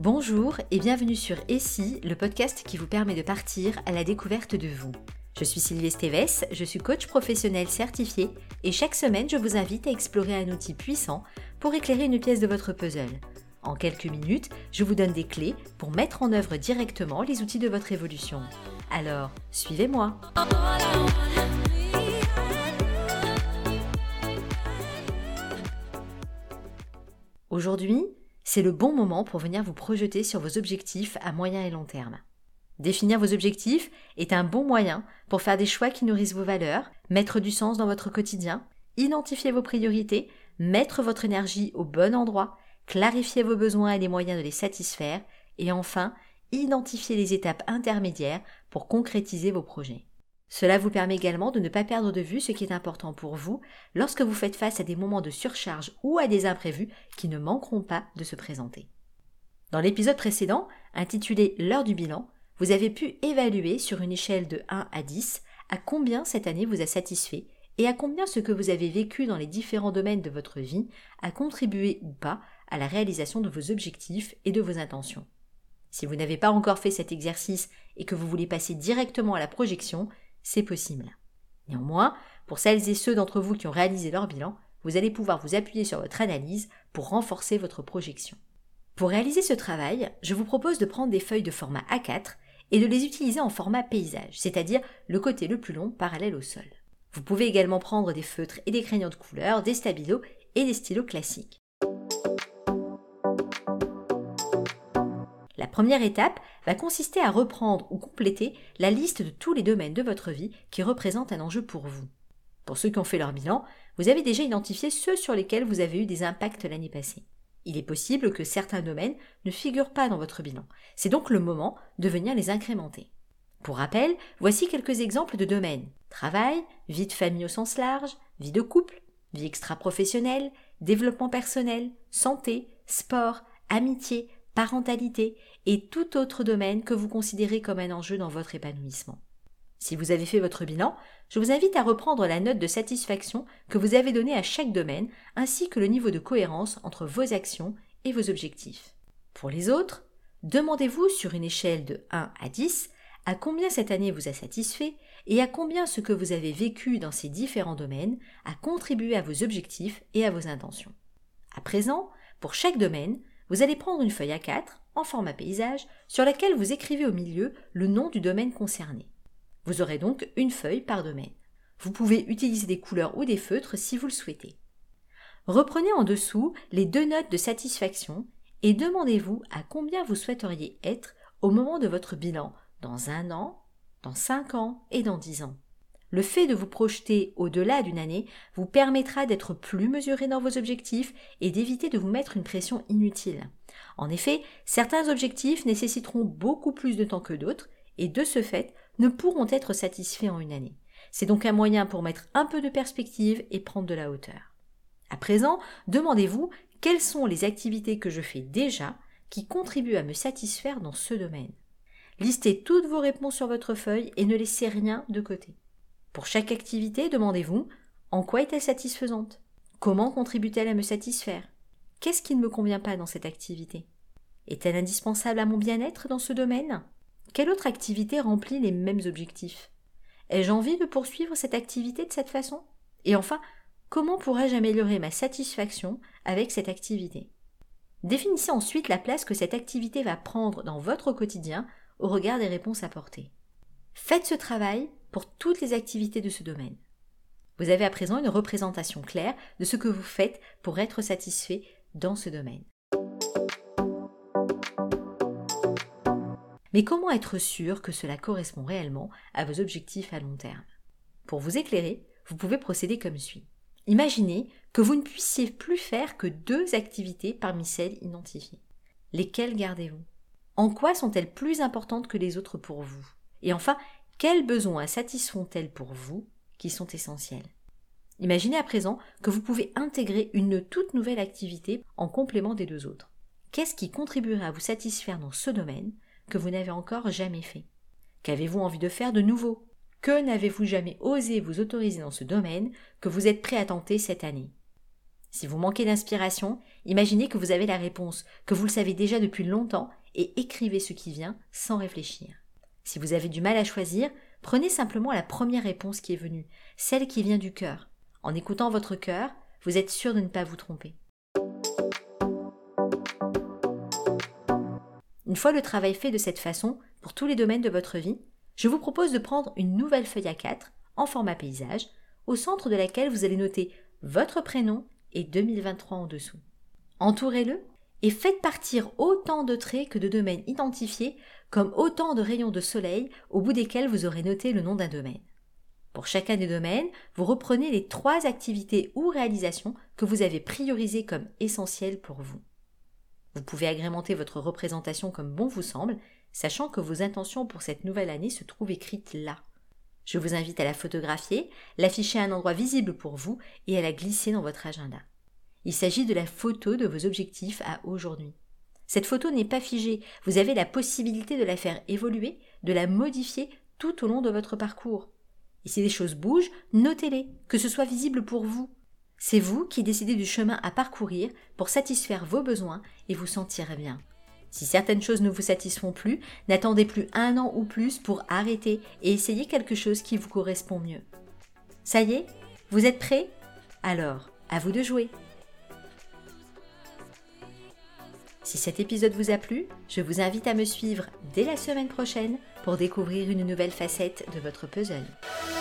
Bonjour et bienvenue sur Et si, le podcast qui vous permet de partir à la découverte de vous. Je suis Sylvie Esteves, je suis coach professionnel certifié et chaque semaine je vous invite à explorer un outil puissant pour éclairer une pièce de votre puzzle. En quelques minutes, je vous donne des clés pour mettre en œuvre directement les outils de votre évolution. Alors, suivez-moi. Aujourd'hui, c'est le bon moment pour venir vous projeter sur vos objectifs à moyen et long terme. Définir vos objectifs est un bon moyen pour faire des choix qui nourrissent vos valeurs, mettre du sens dans votre quotidien, identifier vos priorités, mettre votre énergie au bon endroit, clarifier vos besoins et les moyens de les satisfaire, et enfin, identifier les étapes intermédiaires pour concrétiser vos projets. Cela vous permet également de ne pas perdre de vue ce qui est important pour vous lorsque vous faites face à des moments de surcharge ou à des imprévus qui ne manqueront pas de se présenter. Dans l'épisode précédent, intitulé « L'heure du bilan », vous avez pu évaluer sur une échelle de 1 à 10 à combien cette année vous a satisfait et à combien ce que vous avez vécu dans les différents domaines de votre vie a contribué ou pas à la réalisation de vos objectifs et de vos intentions. Si vous n'avez pas encore fait cet exercice et que vous voulez passer directement à la projection, c'est possible. Néanmoins, pour celles et ceux d'entre vous qui ont réalisé leur bilan, vous allez pouvoir vous appuyer sur votre analyse pour renforcer votre projection. Pour réaliser ce travail, je vous propose de prendre des feuilles de format A4 et de les utiliser en format paysage, c'est-à-dire le côté le plus long parallèle au sol. Vous pouvez également prendre des feutres et des crayons de couleur, des stabilos et des stylos classiques. La première étape va consister à reprendre ou compléter la liste de tous les domaines de votre vie qui représentent un enjeu pour vous. Pour ceux qui ont fait leur bilan, vous avez déjà identifié ceux sur lesquels vous avez eu des impacts l'année passée. Il est possible que certains domaines ne figurent pas dans votre bilan. C'est donc le moment de venir les incrémenter. Pour rappel, voici quelques exemples de domaines. Travail, vie de famille au sens large, vie de couple, vie extra-professionnelle, développement personnel, santé, sport, amitié, parentalité et tout autre domaine que vous considérez comme un enjeu dans votre épanouissement. Si vous avez fait votre bilan, je vous invite à reprendre la note de satisfaction que vous avez donnée à chaque domaine ainsi que le niveau de cohérence entre vos actions et vos objectifs. Pour les autres, demandez-vous sur une échelle de 1 à 10 à combien cette année vous a satisfait et à combien ce que vous avez vécu dans ces différents domaines a contribué à vos objectifs et à vos intentions. À présent, pour chaque domaine, vous allez prendre une feuille A4 en format paysage sur laquelle vous écrivez au milieu le nom du domaine concerné. Vous aurez donc une feuille par domaine. Vous pouvez utiliser des couleurs ou des feutres si vous le souhaitez. Reprenez en dessous les 2 notes de satisfaction et demandez-vous à combien vous souhaiteriez être au moment de votre bilan dans 1 an, dans 5 ans et dans 10 ans. Le fait de vous projeter au-delà d'une année vous permettra d'être plus mesuré dans vos objectifs et d'éviter de vous mettre une pression inutile. En effet, certains objectifs nécessiteront beaucoup plus de temps que d'autres et de ce fait ne pourront être satisfaits en une année. C'est donc un moyen pour mettre un peu de perspective et prendre de la hauteur. À présent, demandez-vous quelles sont les activités que je fais déjà qui contribuent à me satisfaire dans ce domaine. Listez toutes vos réponses sur votre feuille et ne laissez rien de côté. Pour chaque activité, demandez-vous en quoi est-elle satisfaisante ? Comment contribue-t-elle à me satisfaire ? Qu'est-ce qui ne me convient pas dans cette activité ? Est-elle indispensable à mon bien-être dans ce domaine ? Quelle autre activité remplit les mêmes objectifs ? Ai-je envie de poursuivre cette activité de cette façon ? Et enfin, comment pourrais-je améliorer ma satisfaction avec cette activité ? Définissez ensuite la place que cette activité va prendre dans votre quotidien au regard des réponses apportées. Faites ce travail pour toutes les activités de ce domaine. Vous avez à présent une représentation claire de ce que vous faites pour être satisfait dans ce domaine. Mais comment être sûr que cela correspond réellement à vos objectifs à long terme ? Pour vous éclairer, vous pouvez procéder comme suit. Imaginez que vous ne puissiez plus faire que 2 activités parmi celles identifiées. Lesquelles gardez-vous ? En quoi sont-elles plus importantes que les autres pour vous ? Et enfin, quels besoins satisfont-elles pour vous qui sont essentiels ? Imaginez à présent que vous pouvez intégrer une toute nouvelle activité en complément des 2 autres. Qu'est-ce qui contribuerait à vous satisfaire dans ce domaine que vous n'avez encore jamais fait ? Qu'avez-vous envie de faire de nouveau ? Que n'avez-vous jamais osé vous autoriser dans ce domaine que vous êtes prêt à tenter cette année ? Si vous manquez d'inspiration, imaginez que vous avez la réponse, que vous le savez déjà depuis longtemps et écrivez ce qui vient sans réfléchir. Si vous avez du mal à choisir, prenez simplement la première réponse qui est venue, celle qui vient du cœur. En écoutant votre cœur, vous êtes sûr de ne pas vous tromper. Une fois le travail fait de cette façon, pour tous les domaines de votre vie, je vous propose de prendre une nouvelle feuille A4 en format paysage, au centre de laquelle vous allez noter votre prénom et 2023 en dessous. Entourez-le et faites partir autant de traits que de domaines identifiés comme autant de rayons de soleil au bout desquels vous aurez noté le nom d'un domaine. Pour chacun des domaines, vous reprenez les 3 activités ou réalisations que vous avez priorisées comme essentielles pour vous. Vous pouvez agrémenter votre représentation comme bon vous semble, sachant que vos intentions pour cette nouvelle année se trouvent écrites là. Je vous invite à la photographier, l'afficher à un endroit visible pour vous et à la glisser dans votre agenda. Il s'agit de la photo de vos objectifs à aujourd'hui. Cette photo n'est pas figée, vous avez la possibilité de la faire évoluer, de la modifier tout au long de votre parcours. Et si les choses bougent, notez-les, que ce soit visible pour vous. C'est vous qui décidez du chemin à parcourir pour satisfaire vos besoins et vous sentir bien. Si certaines choses ne vous satisfont plus, n'attendez plus 1 an ou plus pour arrêter et essayer quelque chose qui vous correspond mieux. Ça y est, vous êtes prêts ? Alors, à vous de jouer. Si cet épisode vous a plu, je vous invite à me suivre dès la semaine prochaine pour découvrir une nouvelle facette de votre puzzle.